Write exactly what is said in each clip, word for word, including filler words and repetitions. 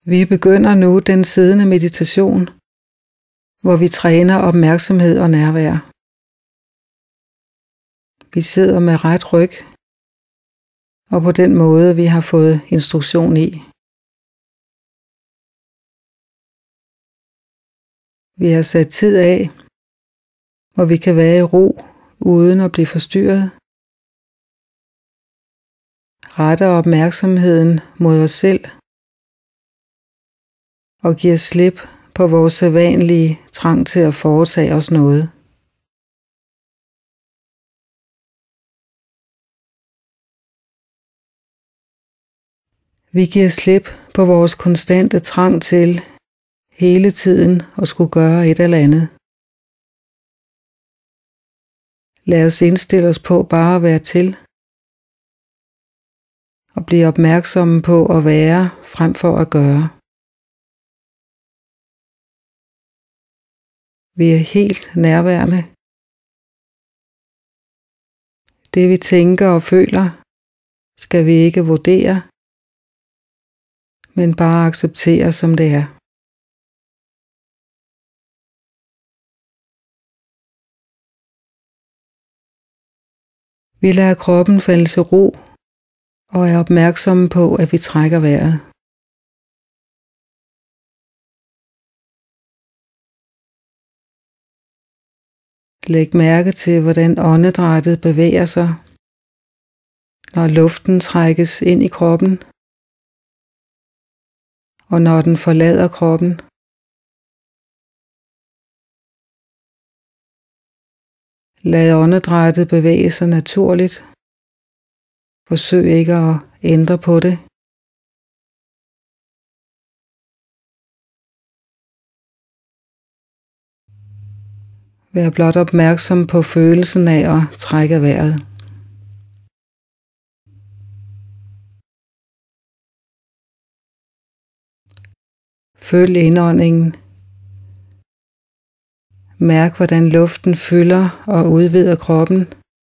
Vi begynder nu den siddende meditation, hvor vi træner opmærksomhed og nærvær. Vi sidder med ret ryg, og på den måde vi har fået instruktion i. Vi har sat tid af, hvor vi kan være i ro, uden at blive forstyrret. Retter opmærksomheden mod os selv og giver slip på vores sædvanlige trang til at foretage os noget. Vi giver slip på vores konstante trang til hele tiden at skulle gøre et eller andet. Lad os indstille os på bare at være til og blive opmærksomme på at være frem for at gøre. Vi er helt nærværende. Det vi tænker og føler, skal vi ikke vurdere, men bare acceptere som det er. Vi lader kroppen falde til ro og er opmærksomme på, at vi trækker vejret. Læg mærke til, hvordan åndedrættet bevæger sig, når luften trækkes ind i kroppen, og når den forlader kroppen. Lad åndedrættet bevæge sig naturligt. Forsøg ikke at ændre på det. Vær blot opmærksom på følelsen af at trække vejret. Følg indåndingen. Mærk, hvordan luften fylder og udvider kroppen,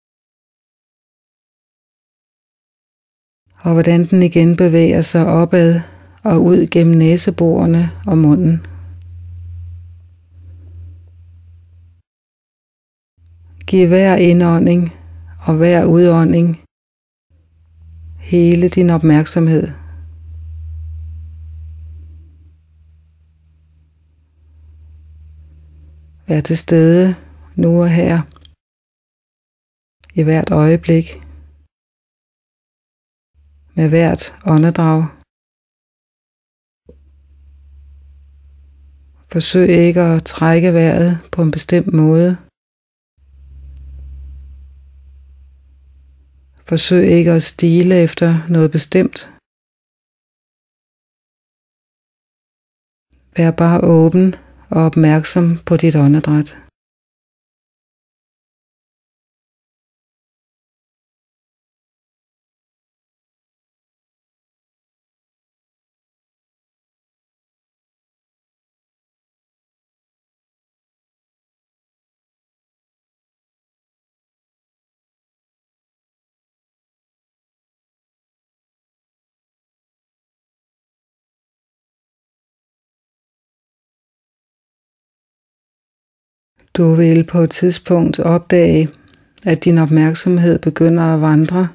og hvordan den igen bevæger sig opad og ud gennem næseborene og munden. Giv hver indånding og hver udånding hele din opmærksomhed. Vær til stede nu og her, i hvert øjeblik, med hvert åndedrag. Forsøg ikke at trække vejret på en bestemt måde. Forsøg ikke at stile efter noget bestemt. Vær bare åben og opmærksom på dit åndedræt. Du vil på et tidspunkt opdage, at din opmærksomhed begynder at vandre.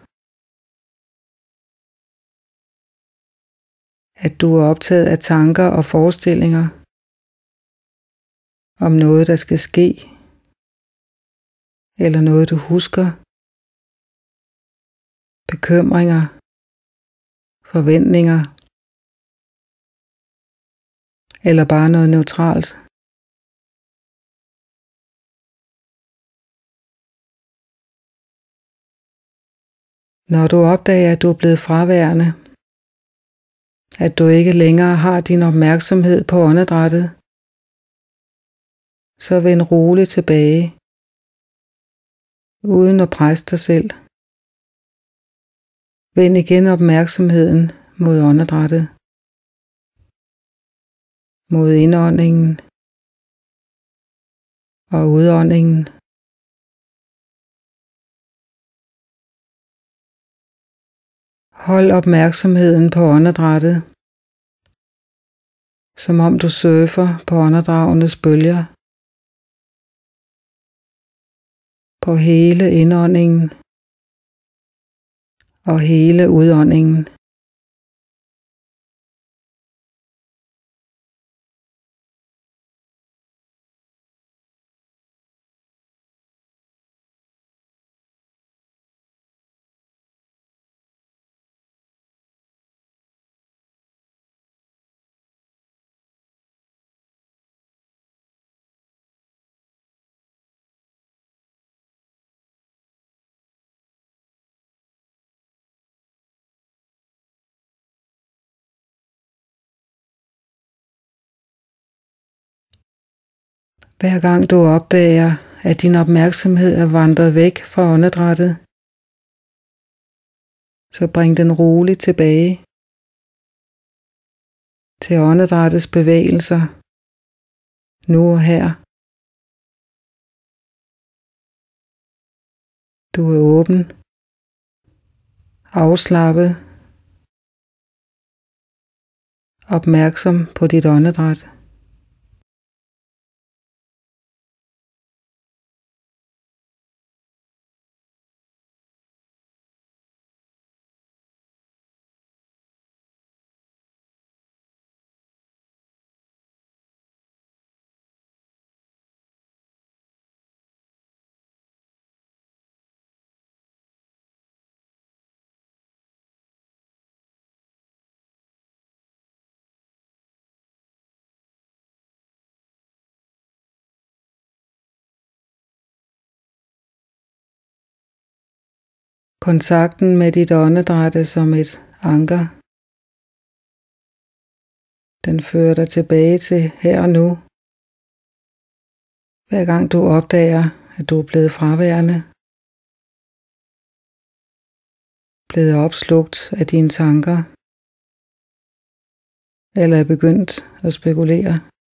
At du er optaget af tanker og forestillinger om noget, der skal ske, eller noget, du husker, bekymringer, forventninger, eller bare noget neutralt. Når du opdager, at du er blevet fraværende, at du ikke længere har din opmærksomhed på åndedrættet, så vend roligt tilbage, uden at presse dig selv. Vend igen opmærksomheden mod åndedrættet, mod indåndingen og udåndingen. Hold opmærksomheden på åndedrættet som om du surfer på åndedragenes bølger, på hele indåndingen og hele udåndingen. Hver gang du opdager, at din opmærksomhed er vandret væk fra åndedrættet, så bring den roligt tilbage til åndedrættets bevægelser, nu og her. Du er åben, afslappet, opmærksom på dit åndedræt. Kontakten med dit åndedræt er som et anker. Den fører dig tilbage til her og nu. Hver gang du opdager, at du er blevet fraværende, blevet opslugt af dine tanker, eller er begyndt at spekulere.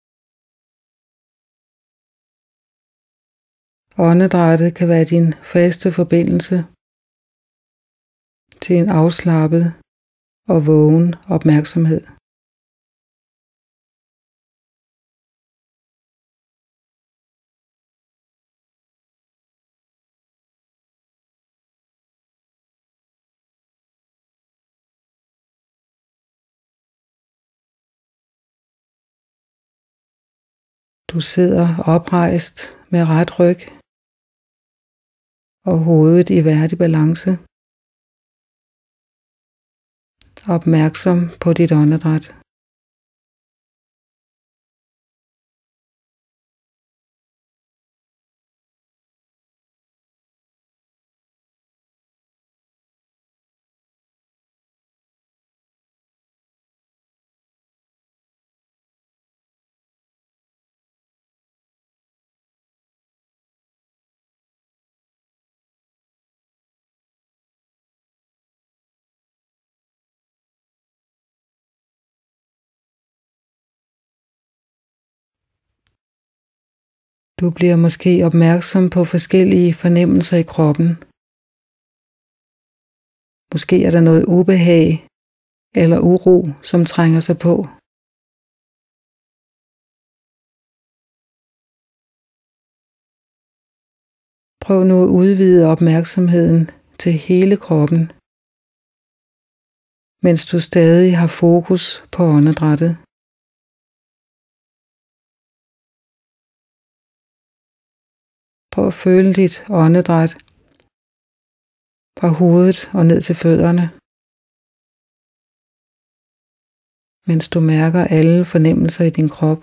Åndedrættet kan være din faste forbindelse til en afslappet og vågen opmærksomhed. Du sidder oprejst med ret ryg og hovedet i værdig balance. Opmærksom på dit åndedræt. Du bliver måske opmærksom på forskellige fornemmelser i kroppen. Måske er der noget ubehag eller uro, som trænger sig på. Prøv nu at udvide opmærksomheden til hele kroppen, mens du stadig har fokus på åndedrættet. Prøv at føle dit åndedræt fra hovedet og ned til fødderne, mens du mærker alle fornemmelser i din krop.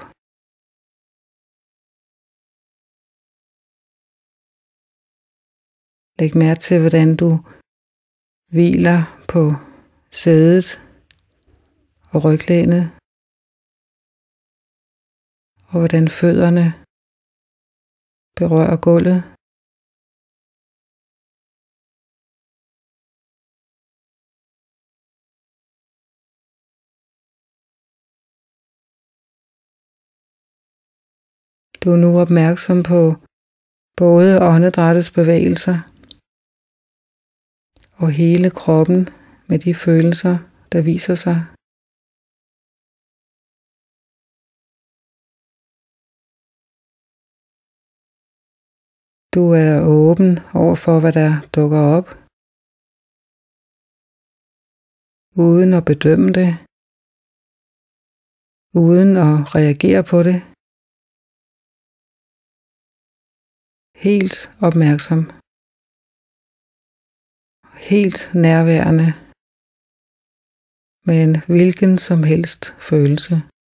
Læg mærke til, hvordan du hviler på sædet og ryglænet, og hvordan fødderne berører gulvet. Du er nu opmærksom på både åndedrættets bevægelser og hele kroppen med de følelser, der viser sig. Du er åben over for, hvad der dukker op, uden at bedømme det, uden at reagere på det. Helt opmærksom, helt nærværende med en hvilken som helst følelse.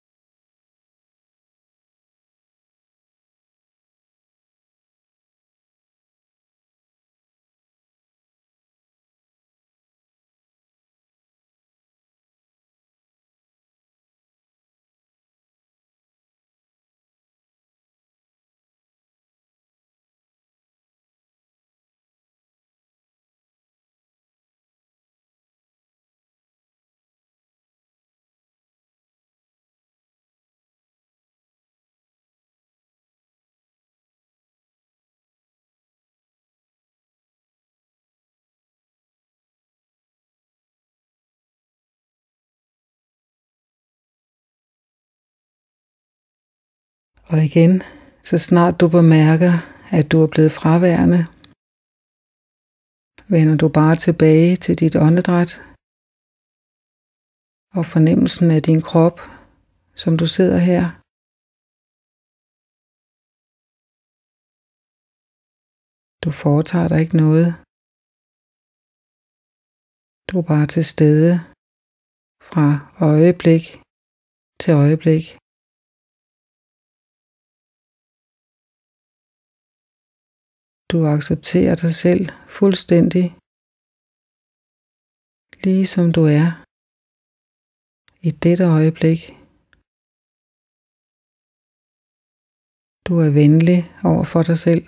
Og igen, så snart du bemærker, at du er blevet fraværende, vender du bare tilbage til dit åndedræt og fornemmelsen af din krop, som du sidder her. Du foretager dig ikke noget. Du er bare til stede fra øjeblik til øjeblik. Du accepterer dig selv fuldstændig, lige som du er i dette øjeblik. Du er venlig over for dig selv.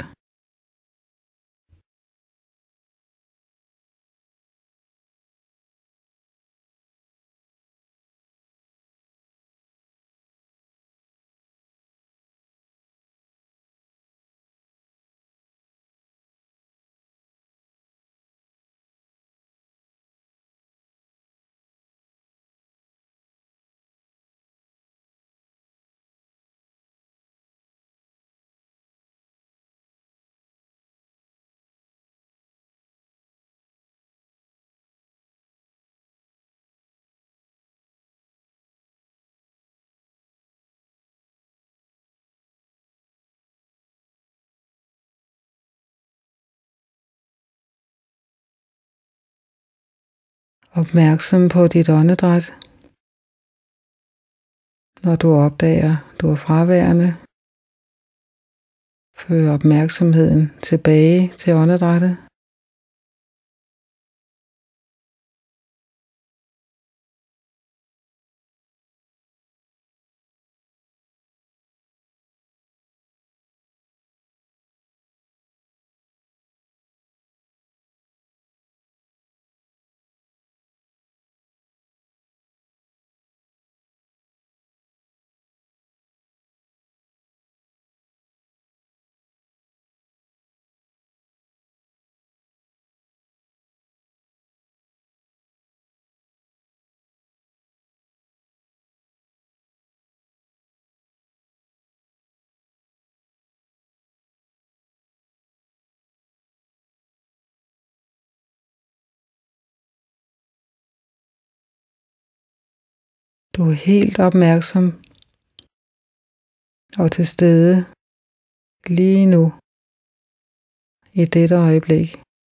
Opmærksom på dit åndedræt. Når du opdager, du er fraværende, før opmærksomheden tilbage til åndedrættet. Du er helt opmærksom og til stede lige nu i dette øjeblik.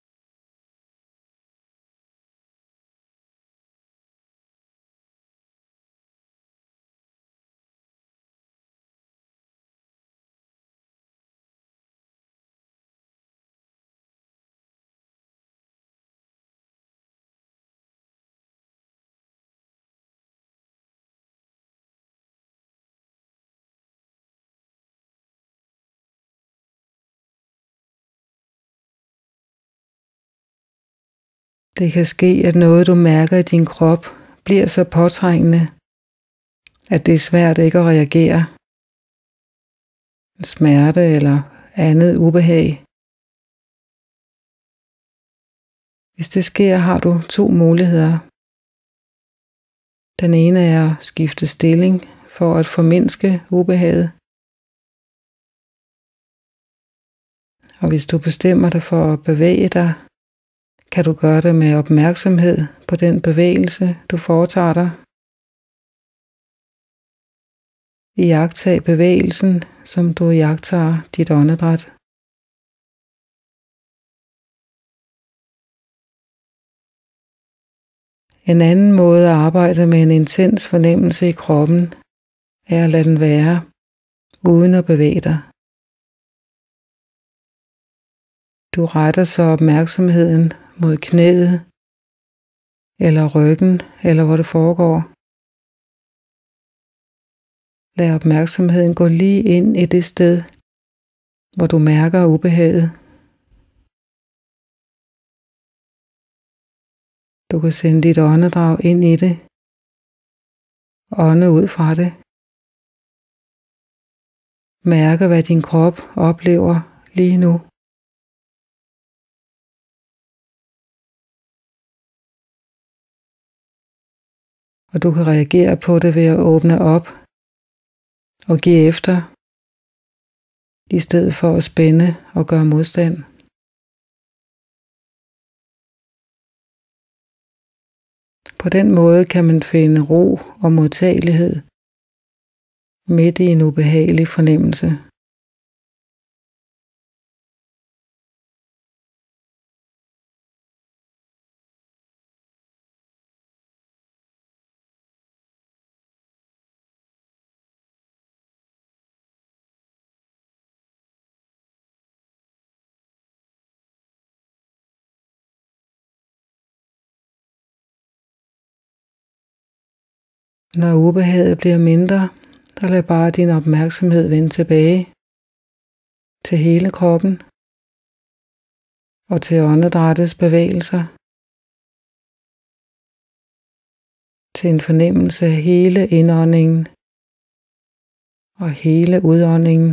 Det kan ske, at noget du mærker i din krop bliver så påtrængende, at det er svært ikke at reagere. Smerte eller andet ubehag. Hvis det sker, har du to muligheder. Den ene er at skifte stilling for at formindske ubehaget. Og hvis du bestemmer dig for at bevæge dig, kan du gøre det med opmærksomhed på den bevægelse, du foretager dig. Iagttag bevægelsen, som du iagttager dit åndedræt. En anden måde at arbejde med en intens fornemmelse i kroppen, er at lade den være, uden at bevæge dig. Du retter så opmærksomheden mod knæet, eller ryggen, eller hvor det foregår. Lad opmærksomheden gå lige ind i det sted, hvor du mærker ubehaget. Du kan sende dit åndedrag ind i det, ånde ud fra det. Mærke, hvad din krop oplever lige nu. Og du kan reagere på det ved at åbne op og give efter, i stedet for at spænde og gøre modstand. På den måde kan man finde ro og modtagelighed midt i en ubehagelig fornemmelse. Når ubehaget bliver mindre, så lad bare din opmærksomhed vende tilbage til hele kroppen og til åndedrættets bevægelser. Til en fornemmelse af hele indåndingen og hele udåndingen.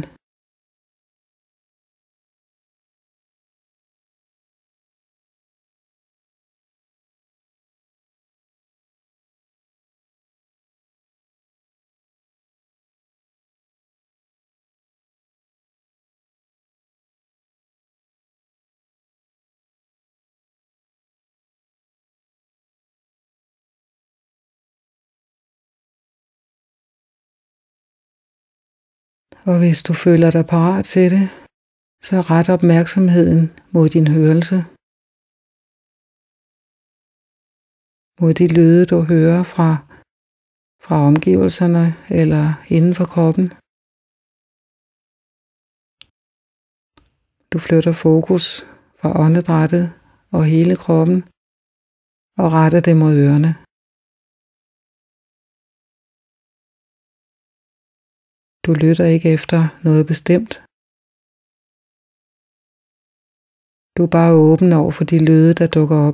Og hvis du føler dig parat til det, så ret opmærksomheden mod din hørelse. Mod de lyde, du hører fra, fra omgivelserne eller inden for kroppen. Du flytter fokus fra åndedrættet og hele kroppen og retter det mod ørerne. Du lytter ikke efter noget bestemt. Du er bare åben over for de lyde, der dukker op.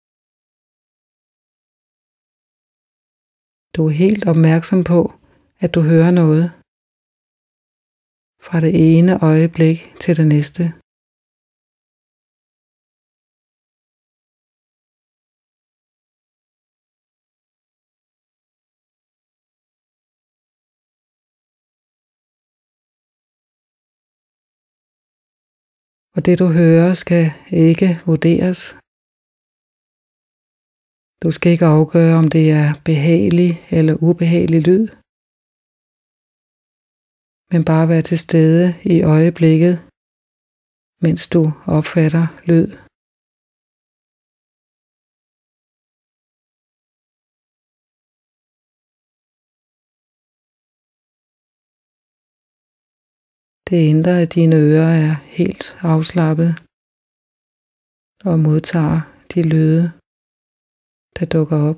Du er helt opmærksom på, at du hører noget. Fra det ene øjeblik til det næste. Og det du hører skal ikke vurderes. Du skal ikke afgøre, om det er behagelig eller ubehagelig lyd. Men bare være til stede i øjeblikket, mens du opfatter lyd. Det indre af dine ører er helt afslappet og modtager de lyde, der dukker op.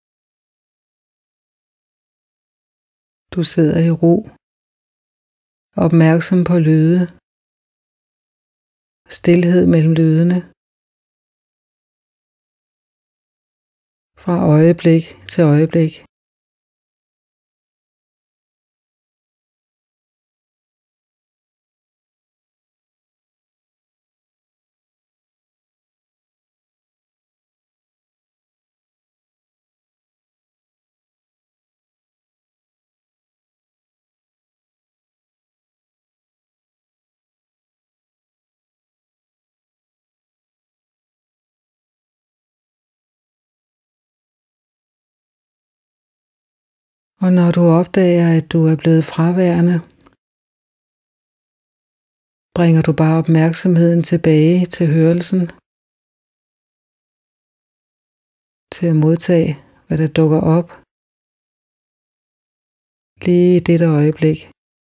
Du sidder i ro Opmærksom på lyde. Stilhed mellem lydene. Fra øjeblik til øjeblik. Og når du opdager, at du er blevet fraværende, bringer du bare opmærksomheden tilbage til hørelsen, til at modtage, hvad der dukker op, lige i dette øjeblik.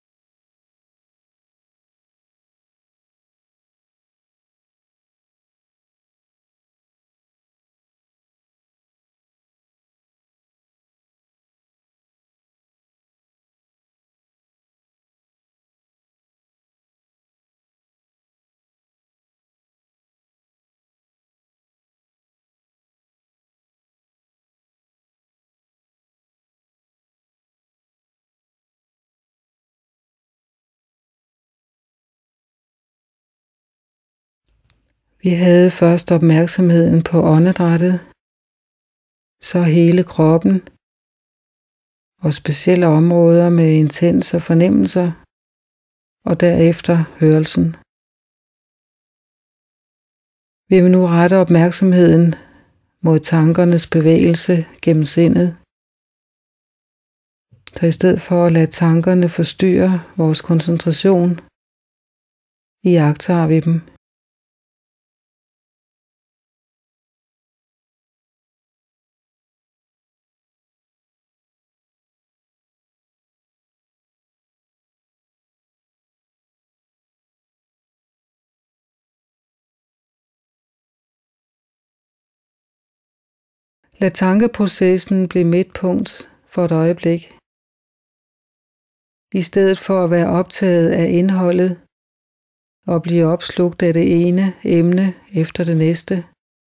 Vi havde først opmærksomheden på åndedrættet, så hele kroppen og specielle områder med intense fornemmelser, og derefter hørelsen. Vi vil nu rette opmærksomheden mod tankernes bevægelse gennem sindet, så i stedet for at lade tankerne forstyrre vores koncentration, iagttager vi dem. Lad tankeprocessen blive midtpunkt for et øjeblik. I stedet for at være optaget af indholdet og blive opslugt af det ene emne efter det næste,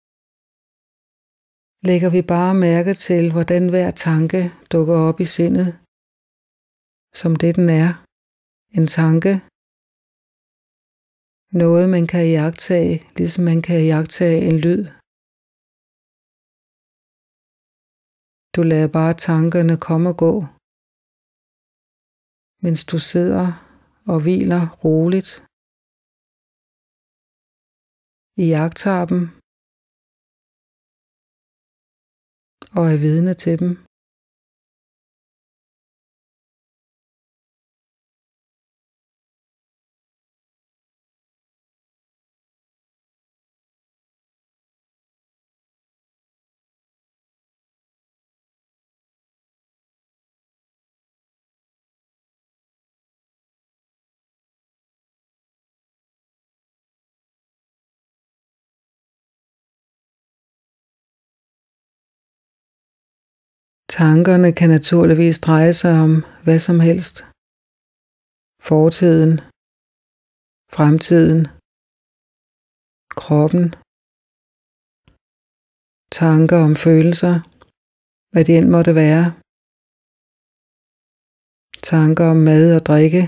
lægger vi bare mærke til, hvordan hver tanke dukker op i sindet, som det den er, en tanke. Noget man kan iagttage, ligesom man kan iagttage en lyd. Du lader bare tankerne komme og gå, mens du sidder og hviler roligt. Iagttager dem og er vidne til dem. Tankerne kan naturligvis dreje sig om hvad som helst. Fortiden, fremtiden, kroppen, tanker om følelser, hvad det end måtte være. Tanker om mad og drikke,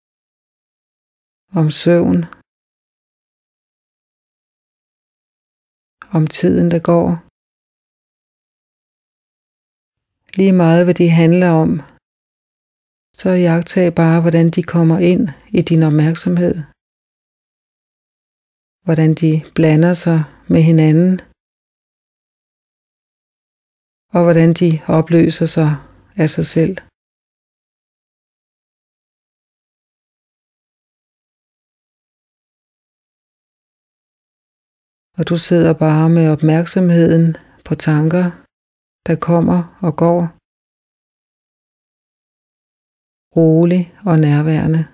om søvn, om tiden der går. Lige meget hvad de handler om, så iagttag bare hvordan de kommer ind i din opmærksomhed. Hvordan de blander sig med hinanden. Og hvordan de opløser sig af sig selv. Og du sidder bare med opmærksomheden på tanker, der kommer og går. Rolig og nærværende.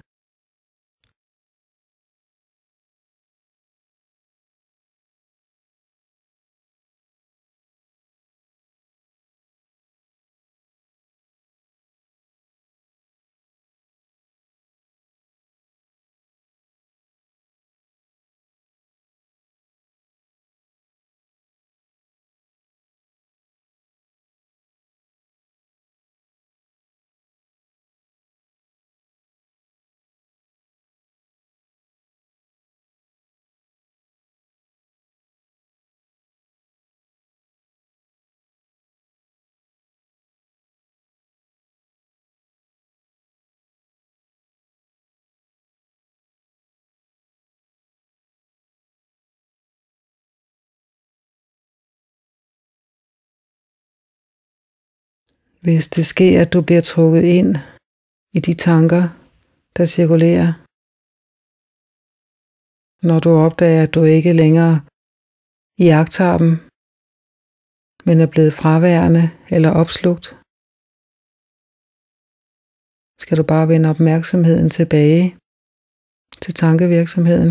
Hvis det sker, at du bliver trukket ind i de tanker, der cirkulerer, når du opdager, at du ikke længere iagttager dem, men er blevet fraværende eller opslugt, skal du bare vende opmærksomheden tilbage til tankevirksomheden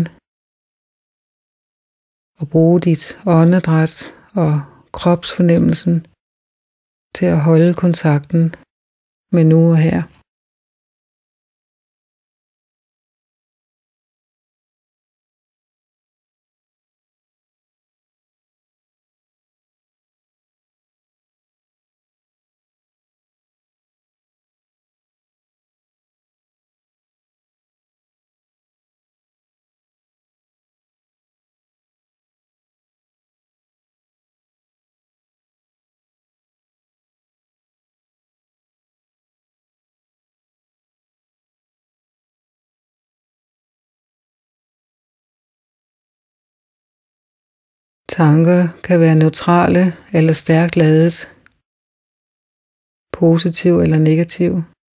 og bruge dit åndedræt og kropsfornemmelsen til at holde kontakten med nu og her. Tanker kan være neutrale eller stærkt ladet, positiv eller negativ.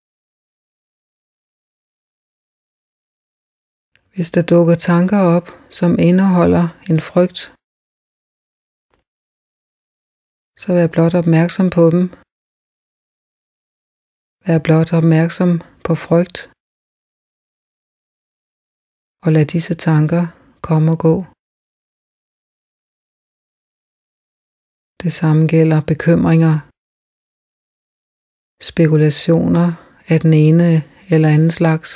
Hvis der dukker tanker op, som indeholder en frygt, så vær blot opmærksom på dem. Vær blot opmærksom på frygt, og lad disse tanker komme og gå. Det samme gælder bekymringer, spekulationer af den ene eller anden slags.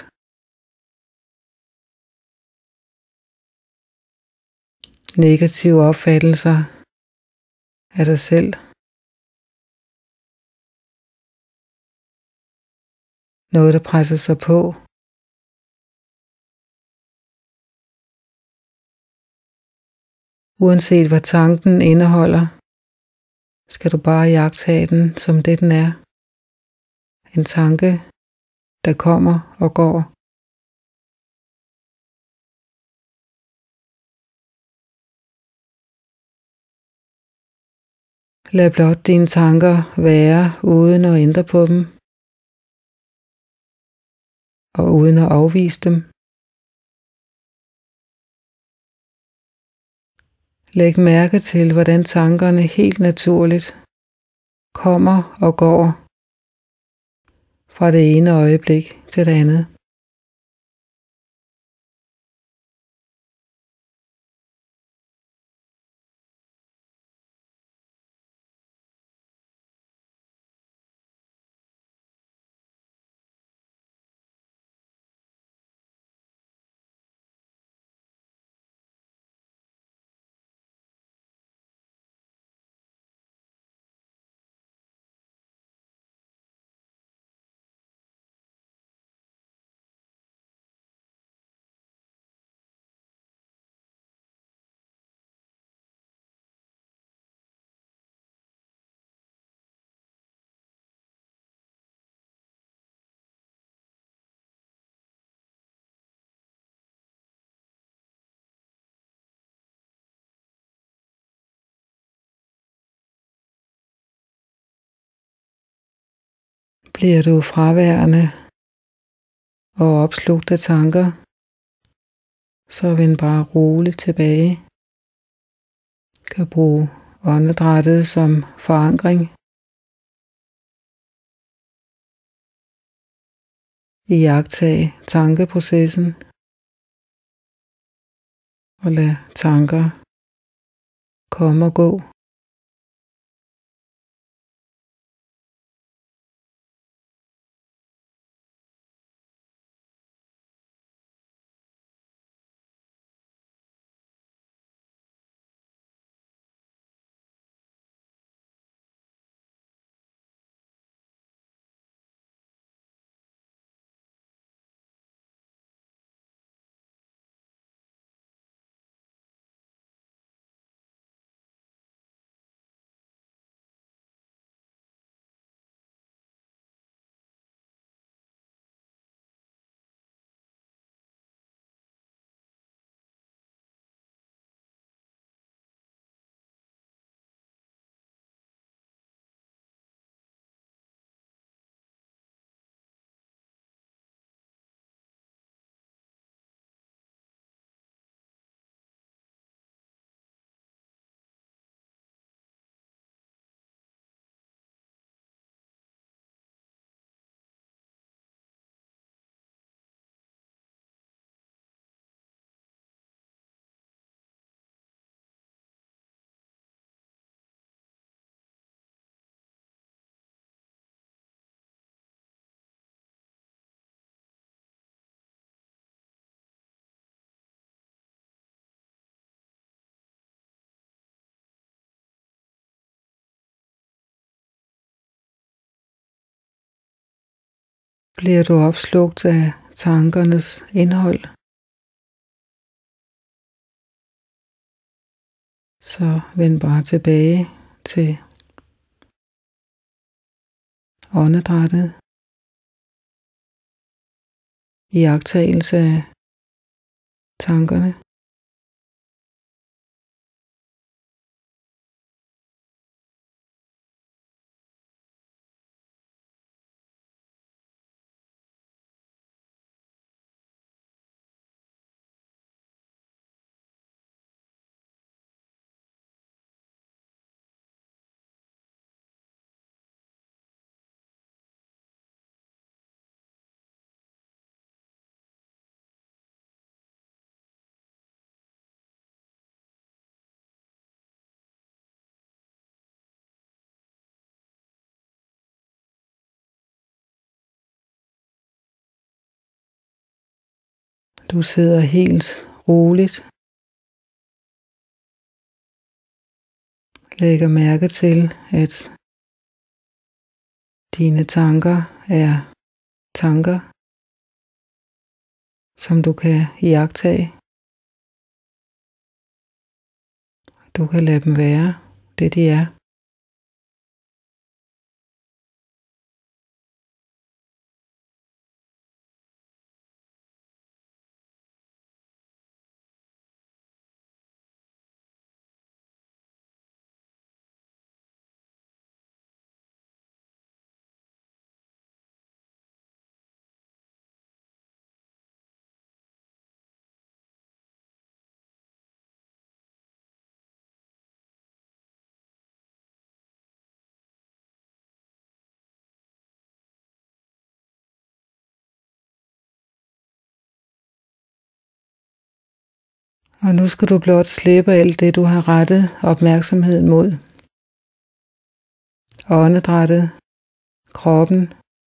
Negative opfattelser af dig selv. Noget, der presser sig på. Uanset hvad tanken indeholder, skal du bare iagttage den som det den er. En tanke, der kommer og går. Lad blot dine tanker være uden at ændre på dem, og uden at afvise dem. Læg mærke til, hvordan tankerne helt naturligt kommer og går fra det ene øjeblik til det andet. Bliver du fraværende og opslugt af tanker, så vend bare roligt tilbage. Du kan bruge åndedrættet som forankring. Iagttag tankeprocessen og lad tanker komme og gå. bliver du opslugt af tankernes indhold. Så vend bare tilbage til åndedrættet. Iagttagelse af tankerne. Du sidder helt roligt. Lægger mærke til, at dine tanker er tanker, som du kan iagttage. Du kan lade dem være det, de er. Og nu skal du blot slippe alt det, du har rettet opmærksomheden mod. Åndedrættet, kroppen,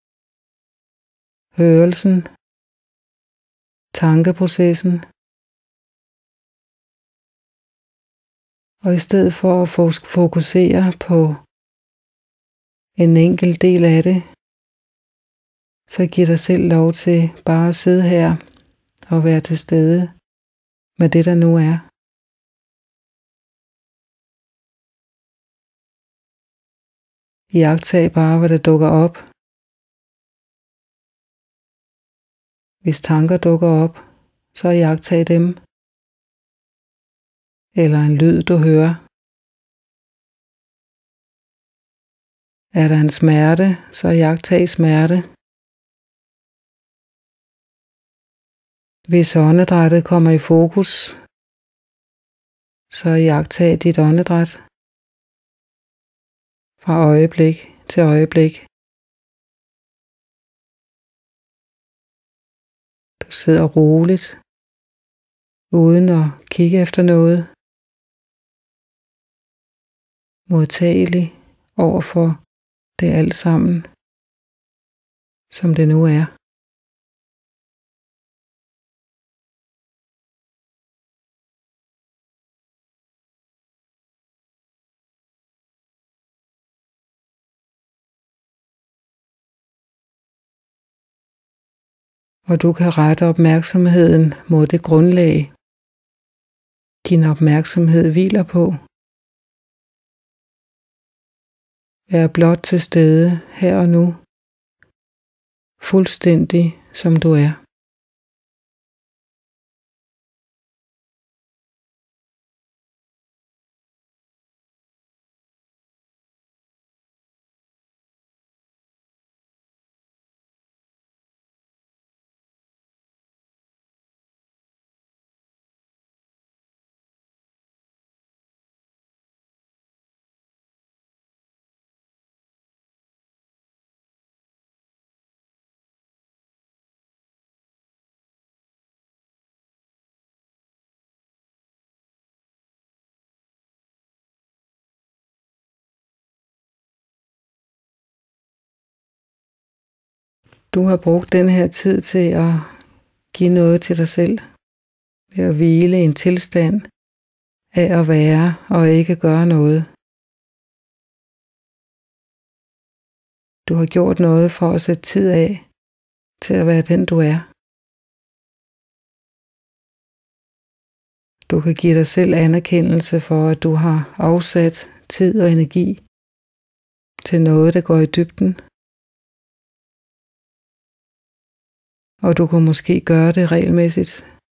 hørelsen, tankeprocessen. Og i stedet for at fokusere på en enkelt del af det, så giv dig selv lov til bare at sidde her og være til stede med det, der nu er. Iagttag bare, hvad der dukker op. Hvis tanker dukker op, så iagttag dem. Eller en lyd, du hører. Er der en smerte, så iagttag smerte. Hvis åndedrættet kommer i fokus, så iagttag dit åndedræt fra øjeblik til øjeblik. Du sidder roligt, uden at kigge efter noget. Modtagelig overfor det alt sammen, som det nu er. Og du kan rette opmærksomheden mod det grundlag, din opmærksomhed hviler på. Vær blot til stede her og nu, fuldstændig som du er. Du har brugt den her tid til at give noget til dig selv, ved at hvile i en tilstand af at være og ikke gøre noget. Du har gjort noget for at sætte tid af til at være den du er. Du kan give dig selv anerkendelse for, at du har afsat tid og energi til noget, der går i dybden. Og du kan måske gøre det regelmæssigt.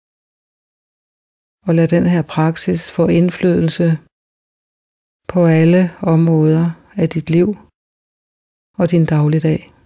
Og lad den her praksis få indflydelse på alle områder af dit liv og din dagligdag.